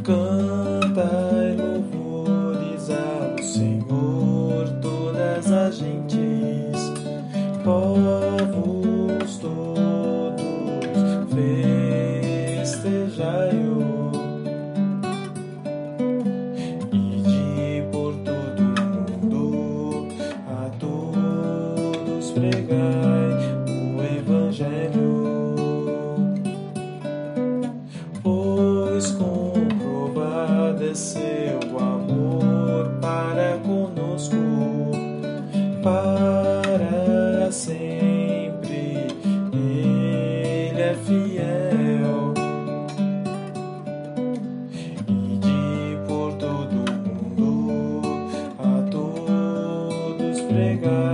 Cantai louvores ao Senhor, todas as gentes, povos todos, festejai-o. Ide por todo mundo, a todos pregai o Evangelho, pois comprovado é seu amor para conosco, para sempre Ele é fiel. Ide por todo mundo, a todos pregai